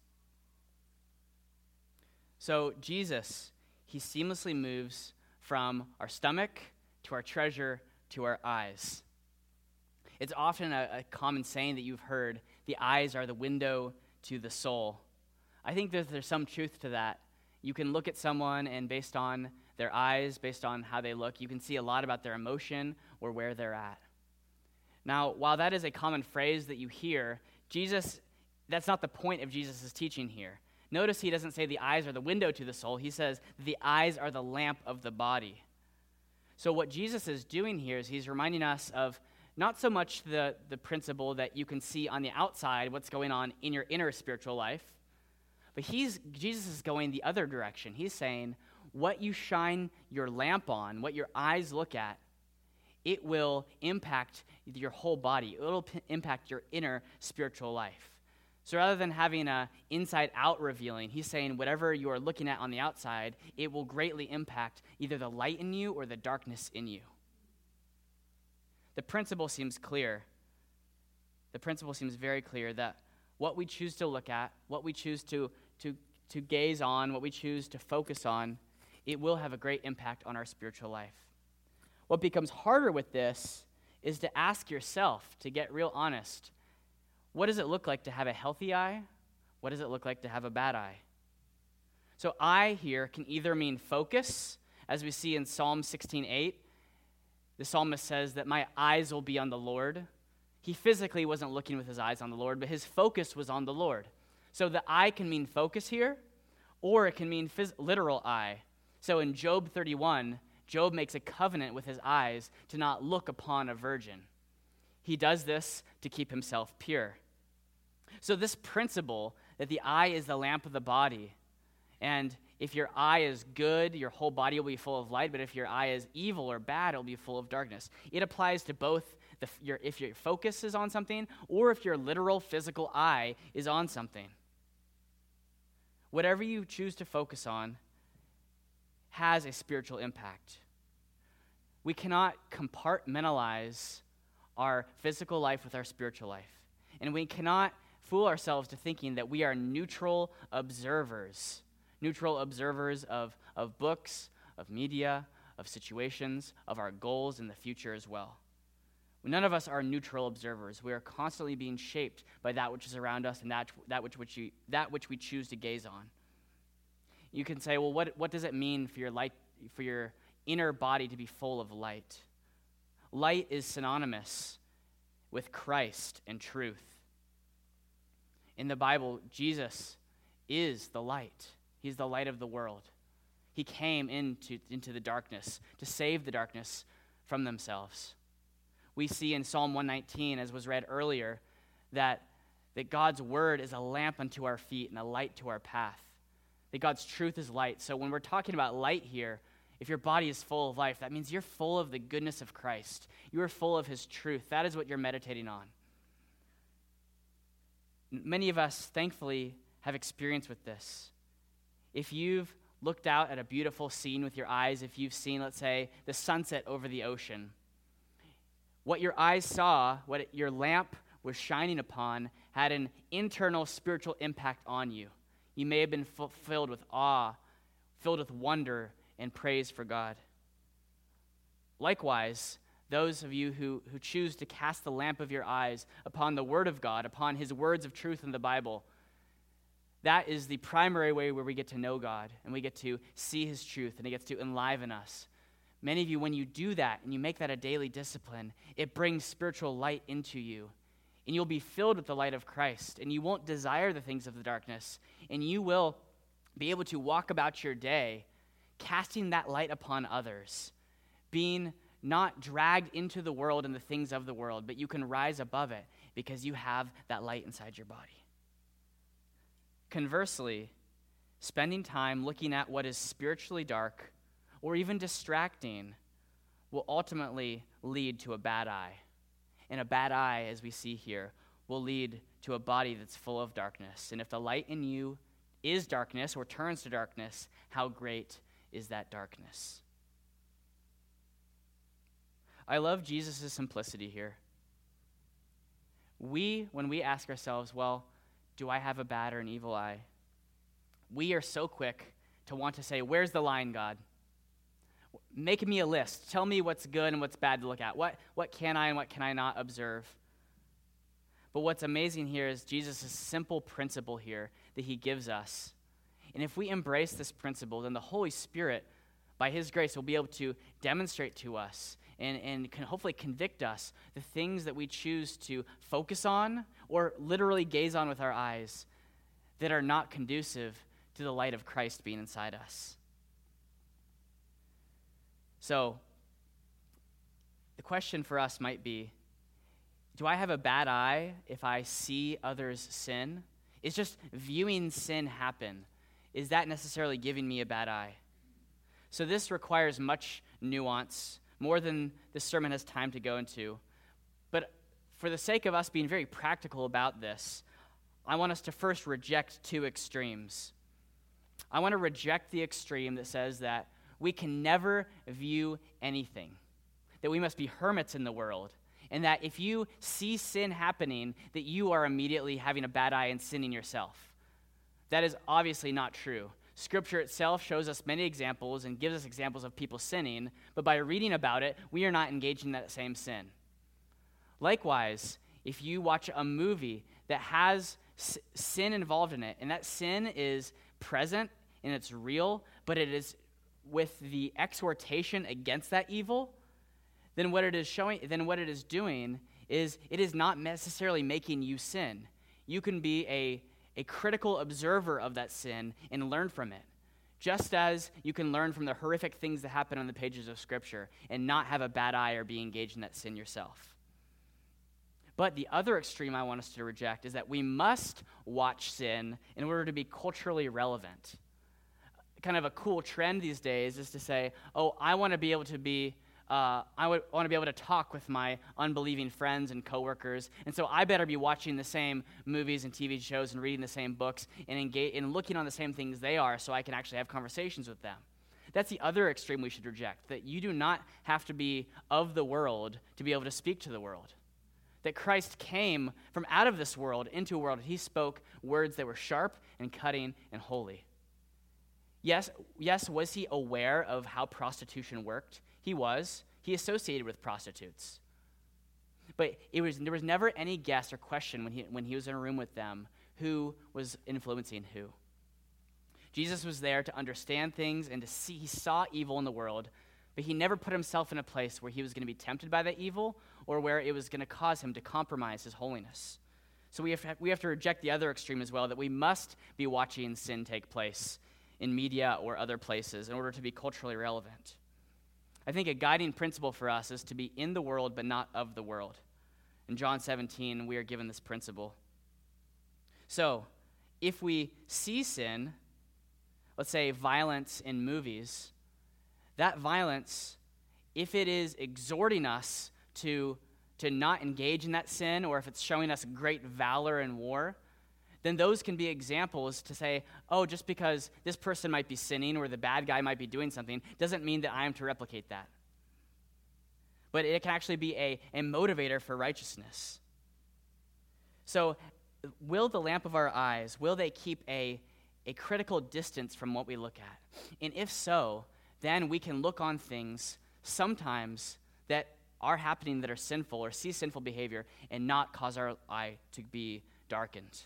So Jesus, he seamlessly moves from our stomach to our treasure to our eyes. It's often a, a common saying that you've heard, the eyes are the window to the soul. I think that there's some truth to that. You can look at someone and based on their eyes, based on how they look, you can see a lot about their emotion or where they're at. Now, while that is a common phrase that you hear, Jesus, that's not the point of Jesus' teaching here. Notice he doesn't say the eyes are the window to the soul. He says the eyes are the lamp of the body. So what Jesus is doing here is he's reminding us of not so much the, the principle that you can see on the outside what's going on in your inner spiritual life, but he's Jesus is going the other direction. He's saying what you shine your lamp on, what your eyes look at, it will impact your whole body. It will p- impact your inner spiritual life. So rather than having a inside-out revealing, he's saying whatever you are looking at on the outside, it will greatly impact either the light in you or the darkness in you. The principle seems clear. The principle seems very clear that what we choose to look at, what we choose to, to, to gaze on, what we choose to focus on, it will have a great impact on our spiritual life. What becomes harder with this is to ask yourself, to get real honest, what does it look like to have a healthy eye? What does it look like to have a bad eye? So eye here can either mean focus, as we see in Psalm sixteen eight. The psalmist says that my eyes will be on the Lord. He physically wasn't looking with his eyes on the Lord, but his focus was on the Lord. So the eye can mean focus here, or it can mean phys- literal eye. So in Job thirty-one, Job makes a covenant with his eyes to not look upon a virgin. He does this to keep himself pure. So this principle that the eye is the lamp of the body, and if your eye is good, your whole body will be full of light, but if your eye is evil or bad, it will be full of darkness. It applies to both the, your, if your focus is on something or if your literal physical eye is on something. Whatever you choose to focus on has a spiritual impact. We cannot compartmentalize our physical life with our spiritual life. And we cannot fool ourselves to thinking that we are neutral observers. Neutral observers of, of books, of media, of situations, of our goals in the future as well. None of us are neutral observers. We are constantly being shaped by that which is around us and that, that, which, which, you, that which we choose to gaze on. You can say, well, what, what does it mean for your light, for your inner body to be full of light? Light is synonymous with Christ and truth. In the Bible, Jesus is the light. He's the light of the world. He came into, into the darkness to save the darkness from themselves. We see in Psalm one nineteen, as was read earlier, that, that God's word is a lamp unto our feet and a light to our path. That God's truth is light. So when we're talking about light here, if your body is full of life, that means you're full of the goodness of Christ. You are full of his truth. That is what you're meditating on. Many of us, thankfully, have experience with this. If you've looked out at a beautiful scene with your eyes, if you've seen, let's say, the sunset over the ocean, what your eyes saw, what it, your lamp was shining upon, had an internal spiritual impact on you. You may have been f- filled with awe, filled with wonder and praise for God. Likewise, those of you who, who choose to cast the lamp of your eyes upon the Word of God, upon his words of truth in the Bible, that is the primary way where we get to know God and we get to see his truth and it gets to enliven us. Many of you, when you do that and you make that a daily discipline, it brings spiritual light into you. And you'll be filled with the light of Christ, and you won't desire the things of the darkness, and you will be able to walk about your day casting that light upon others, being not dragged into the world and the things of the world, but you can rise above it because you have that light inside your body. Conversely, spending time looking at what is spiritually dark or even distracting will ultimately lead to a bad eye. And a bad eye, as we see here, will lead to a body that's full of darkness. And if the light in you is darkness or turns to darkness, how great is that darkness? I love Jesus' simplicity here. We, when we ask ourselves, well, do I have a bad or an evil eye? We are so quick to want to say, where's the line, God? Make me a list. Tell me what's good and what's bad to look at. What, what can I and what can I not observe? But what's amazing here is Jesus' simple principle here that he gives us. And if we embrace this principle, then the Holy Spirit, by his grace, will be able to demonstrate to us and, and can hopefully convict us the things that we choose to focus on or literally gaze on with our eyes that are not conducive to the light of Christ being inside us. So, the question for us might be, do I have a bad eye if I see others sin? Is just viewing sin happen, is that necessarily giving me a bad eye? So this requires much nuance, more than this sermon has time to go into. But for the sake of us being very practical about this, I want us to first reject two extremes. I want to reject the extreme that says that we can never view anything, that we must be hermits in the world, and that if you see sin happening, that you are immediately having a bad eye and sinning yourself. That is obviously not true. Scripture itself shows us many examples and gives us examples of people sinning, but by reading about it, we are not engaging in that same sin. Likewise, if you watch a movie that has s- sin involved in it, and that sin is present and it's real, but it is with the exhortation against that evil, then what it is showing, then what it is doing is it is not necessarily making you sin. You can be a, a critical observer of that sin and learn from it, just as you can learn from the horrific things that happen on the pages of Scripture and not have a bad eye or be engaged in that sin yourself. But the other extreme I want us to reject is that we must watch sin in order to be culturally relevant. Kind of a cool trend these days is to say, oh, I want to be able to be, uh, I would want to be able to talk with my unbelieving friends and coworkers, and so I better be watching the same movies and T V shows and reading the same books and engage, and looking on the same things they are so I can actually have conversations with them. That's the other extreme we should reject, that you do not have to be of the world to be able to speak to the world. That Christ came from out of this world into a world. He spoke words that were sharp and cutting and holy. Yes, yes, was he aware of how prostitution worked? He was. He associated with prostitutes. But it was there was never any guess or question when he when he was in a room with them who was influencing who. Jesus was there to understand things and to see. He saw evil in the world, but he never put himself in a place where he was going to be tempted by that evil or where it was going to cause him to compromise his holiness. So we have, to, we have to reject the other extreme as well, that we must be watching sin take place in media or other places in order to be culturally relevant. I think a guiding principle for us is to be in the world but not of the world. In John seventeen, we are given this principle. So, if we see sin, let's say violence in movies, that violence, if it is exhorting us to, to not engage in that sin, or if it's showing us great valor in war, then those can be examples to say, oh, just because this person might be sinning or the bad guy might be doing something doesn't mean that I am to replicate that. But it can actually be a, a motivator for righteousness. So, will the lamp of our eyes, will they keep a, a critical distance from what we look at? And if so, then we can look on things sometimes that are happening that are sinful or see sinful behavior and not cause our eye to be darkened.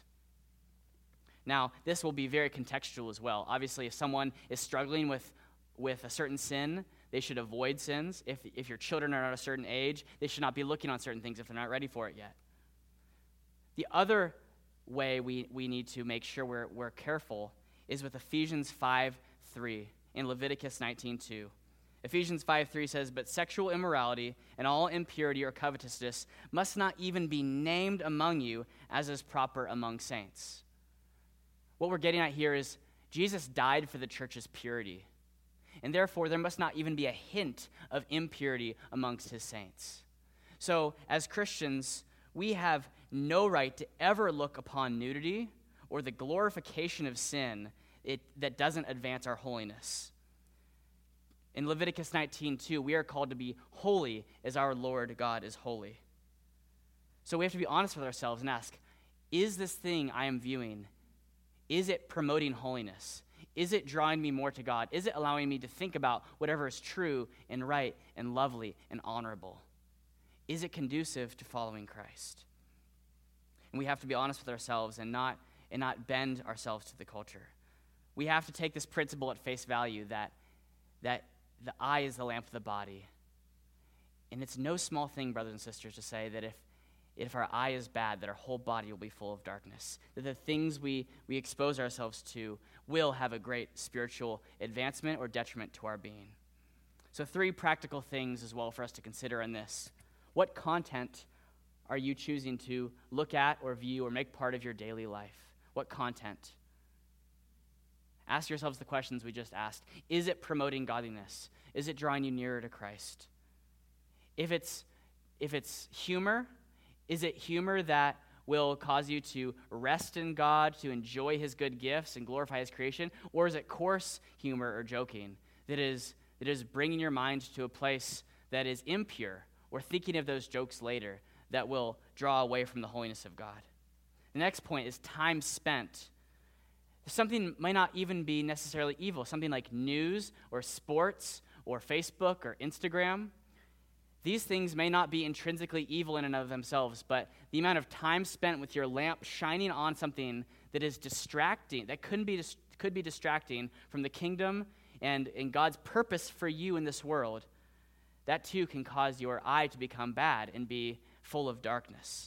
Now, this will be very contextual as well. Obviously, if someone is struggling with, with a certain sin, they should avoid sins. If, if your children are at a certain age, they should not be looking on certain things if they're not ready for it yet. The other way we, we need to make sure we're, we're careful is with Ephesians five three and Leviticus nineteen two. Ephesians five three says, "But sexual immorality and all impurity or covetousness must not even be named among you, as is proper among saints." What we're getting at here is Jesus died for the church's purity, and therefore there must not even be a hint of impurity amongst his saints. So, as Christians, we have no right to ever look upon nudity or the glorification of sin it, that doesn't advance our holiness. In Leviticus nineteen two, we are called to be holy as our Lord God is holy. So we have to be honest with ourselves and ask, is this thing I am viewing, is it promoting holiness? Is it drawing me more to God? Is it allowing me to think about whatever is true and right and lovely and honorable? Is it conducive to following Christ? And we have to be honest with ourselves and not, and not bend ourselves to the culture. We have to take this principle at face value that, that the eye is the lamp of the body. And it's no small thing, brothers and sisters, to say that if If our eye is bad, that our whole body will be full of darkness. That the things we, we expose ourselves to will have a great spiritual advancement or detriment to our being. So three practical things as well for us to consider in this. What content are you choosing to look at or view or make part of your daily life? What content? Ask yourselves the questions we just asked. Is it promoting godliness? Is it drawing you nearer to Christ? If it's, if it's humor, is it humor that will cause you to rest in God, to enjoy his good gifts and glorify his creation? Or is it coarse humor or joking that is, that is bringing your mind to a place that is impure or thinking of those jokes later that will draw away from the holiness of God? The next point is time spent. Something might not even be necessarily evil, something like news or sports or Facebook or Instagram. These things may not be intrinsically evil in and of themselves, but the amount of time spent with your lamp shining on something that is distracting, that couldn't be could be distracting from the kingdom and, and God's purpose for you in this world, that too can cause your eye to become bad and be full of darkness.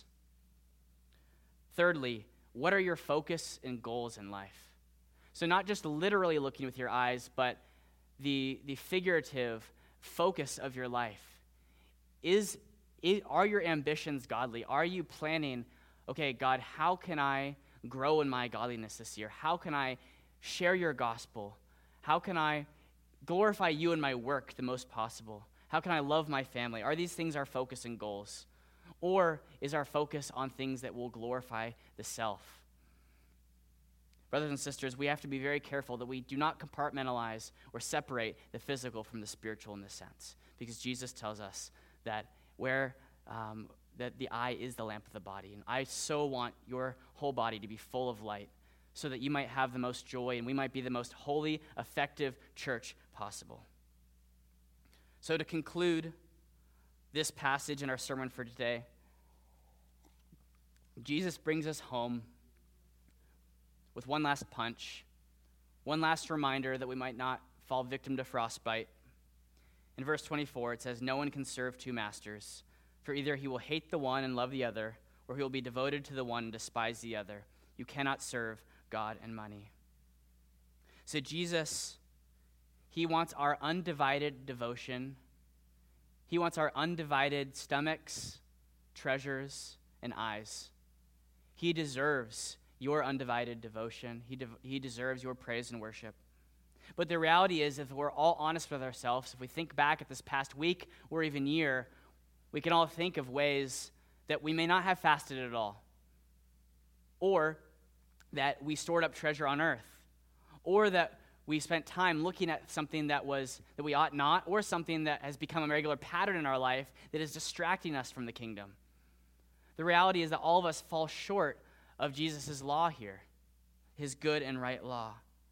Thirdly, what are your focus and goals in life? So not just literally looking with your eyes, but the, the figurative focus of your life. Is, is, are your ambitions godly? Are you planning, okay, God, how can I grow in my godliness this year? How can I share your gospel? How can I glorify you in my work the most possible? How can I love my family? Are these things our focus and goals? Or is our focus on things that will glorify the self? Brothers and sisters, we have to be very careful that we do not compartmentalize or separate the physical from the spiritual in this sense, because Jesus tells us that where um, that the eye is the lamp of the body. And I so want your whole body to be full of light so that you might have the most joy and we might be the most holy, effective church possible. So to conclude this passage in our sermon for today, Jesus brings us home with one last punch, one last reminder that we might not fall victim to frostbite. In verse twenty-four, it says, "No one can serve two masters, for either he will hate the one and love the other, or he will be devoted to the one and despise the other. You cannot serve God and money. So Jesus, he wants our undivided devotion. He wants our undivided stomachs, treasures, and eyes. He deserves your undivided devotion. He, de- he deserves your praise and worship. But the reality is, if we're all honest with ourselves, if we think back at this past week or even year, we can all think of ways that we may not have fasted at all, or that we stored up treasure on earth, or that we spent time looking at something that was that we ought not, or something that has become a regular pattern in our life that is distracting us from the kingdom. The reality is that all of us fall short of Jesus' law here, his good and right law.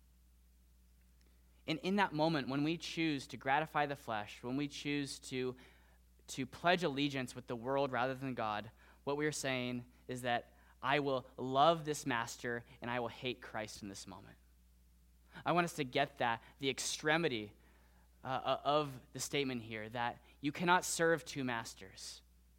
And in that moment, when we choose to gratify the flesh, when we choose to, to pledge allegiance with the world rather than God, what we're saying is that I will love this master and I will hate Christ in this moment. I want us to get that, the extremity uh, of the statement here, that you cannot serve two masters.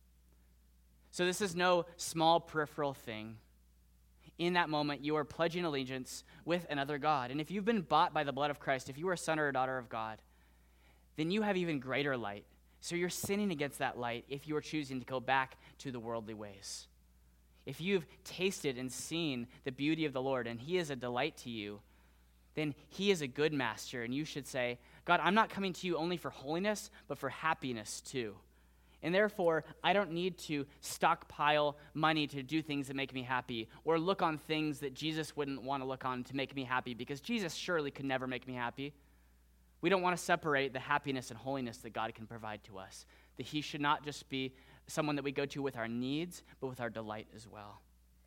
So this is no small peripheral thing. In that moment, you are pledging allegiance with another God. And if you've been bought by the blood of Christ, if you are a son or a daughter of God, then you have even greater light. So you're sinning against that light if you are choosing to go back to the worldly ways. If you've tasted and seen the beauty of the Lord and he is a delight to you, then he is a good master, and you should say, God, I'm not coming to you only for holiness, but for happiness too. And therefore, I don't need to stockpile money to do things that make me happy, or look on things that Jesus wouldn't want to look on to make me happy, because Jesus surely could never make me happy. We don't want to separate the happiness and holiness that God can provide to us, that he should not just be someone that we go to with our needs, but with our delight as well.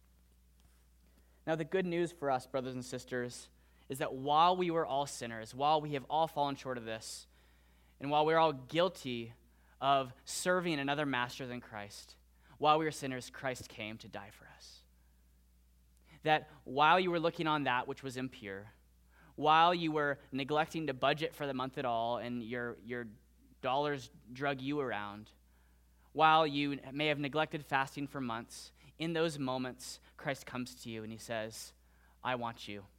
Now, the good news for us, brothers and sisters, is that while we were all sinners, while we have all fallen short of this, and while we're all guilty of serving another master than Christ, while we were sinners, Christ came to die for us. That while you were looking on that which was impure, while you were neglecting to budget for the month at all, and your, your dollars drug you around, while you may have neglected fasting for months, in those moments, Christ comes to you and he says, I want you.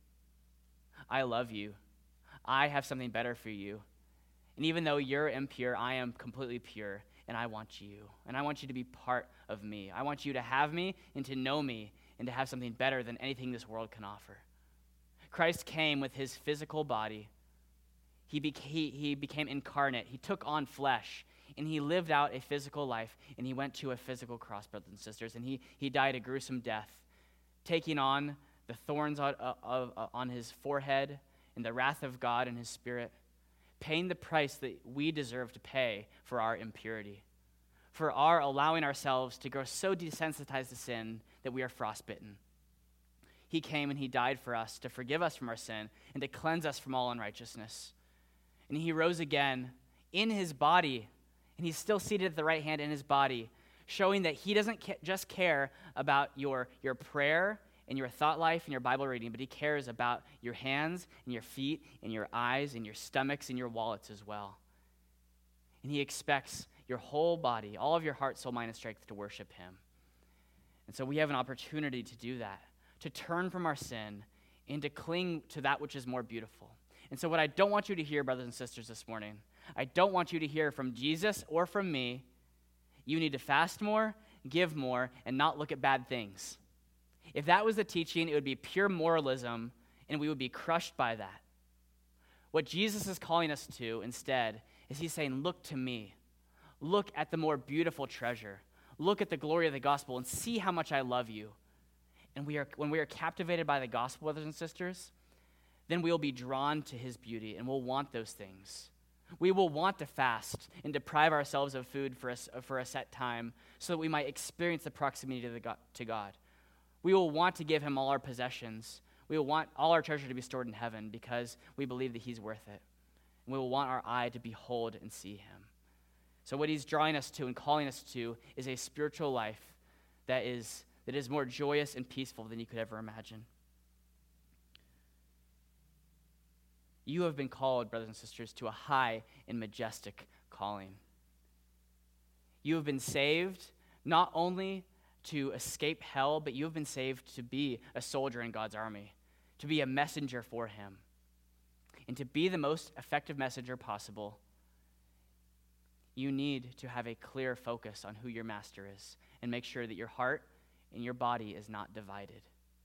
I love you. I have something better for you. And even though you're impure, I am completely pure, and I want you. And I want you to be part of me. I want you to have me and to know me and to have something better than anything this world can offer. Christ came with his physical body. He, beca- he, he became incarnate. He took on flesh, and he lived out a physical life, and he went to a physical cross, brothers and sisters, and he, he died a gruesome death, taking on the thorns on, of, uh, on his forehead and the wrath of God in his spirit, paying the price that we deserve to pay for our impurity, for our allowing ourselves to grow so desensitized to sin that we are frostbitten. He came and he died for us to forgive us from our sin and to cleanse us from all unrighteousness. And he rose again in his body, and he's still seated at the right hand in his body, showing that he doesn't ca- just care about your, your prayer and your thought life and your Bible reading, but he cares about your hands and your feet and your eyes and your stomachs and your wallets as well. And he expects your whole body, all of your heart, soul, mind, and strength to worship him. And so we have an opportunity to do that, to turn from our sin and to cling to that which is more beautiful. And so what I don't want you to hear, brothers and sisters, this morning, I don't want you to hear from Jesus or from me, you need to fast more, give more, and not look at bad things. If that was the teaching, it would be pure moralism, and we would be crushed by that. What Jesus is calling us to instead is he's saying, look to me. Look at the more beautiful treasure. Look at the glory of the gospel and see how much I love you. And we are, when we are captivated by the gospel, brothers and sisters, then we will be drawn to his beauty, and we'll want those things. We will want to fast and deprive ourselves of food for a, for a set time so that we might experience the proximity to, the God, to God. We will want to give him all our possessions. We will want all our treasure to be stored in heaven because we believe that he's worth it. And we will want our eye to behold and see him. So what he's drawing us to and calling us to is a spiritual life that is, that is more joyous and peaceful than you could ever imagine. You have been called, brothers and sisters, to a high and majestic calling. You have been saved not only to escape hell, but you have been saved to be a soldier in God's army, to be a messenger for him. And to be the most effective messenger possible, you need to have a clear focus on who your master is and make sure that your heart and your body is not divided.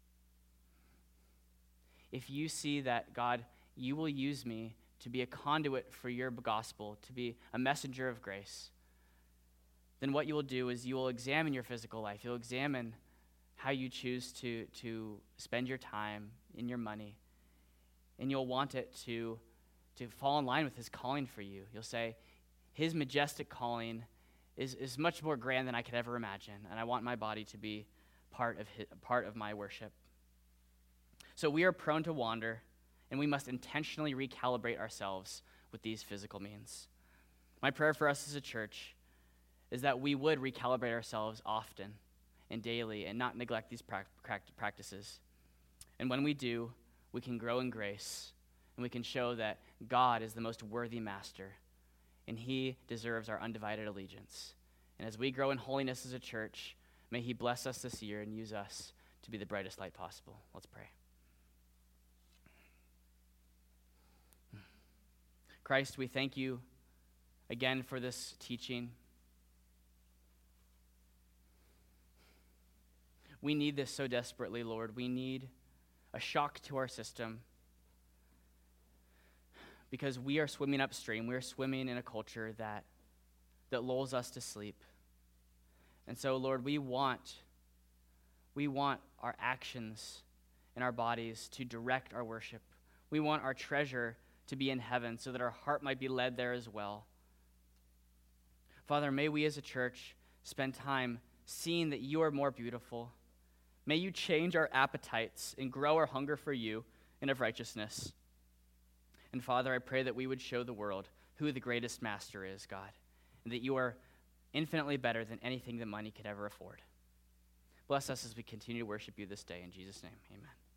If you see that, God, you will use me to be a conduit for your gospel, to be a messenger of grace, then what you will do is you will examine your physical life. You'll examine how you choose to, to spend your time and your money, and you'll want it to, to fall in line with his calling for you. You'll say, his majestic calling is, is much more grand than I could ever imagine, and I want my body to be part of his, part of my worship. So we are prone to wander, and we must intentionally recalibrate ourselves with these physical means. My prayer for us as a church is that we would recalibrate ourselves often and daily and not neglect these pra- practices. And when we do, we can grow in grace, and we can show that God is the most worthy master, and he deserves our undivided allegiance. And as we grow in holiness as a church, may he bless us this year and use us to be the brightest light possible. Let's pray. Christ, we thank you again for this teaching. We need this so desperately, Lord. We need a shock to our system because we are swimming upstream. We are swimming in a culture that, that lulls us to sleep. And so, Lord, we want, we want our actions and our bodies to direct our worship. We want our treasure to be in heaven so that our heart might be led there as well. Father, may we as a church spend time seeing that you are more beautiful. May you change our appetites and grow our hunger for you and of righteousness. And Father, I pray that we would show the world who the greatest master is, God, and that you are infinitely better than anything that money could ever afford. Bless us as we continue to worship you this day. In Jesus' name, amen.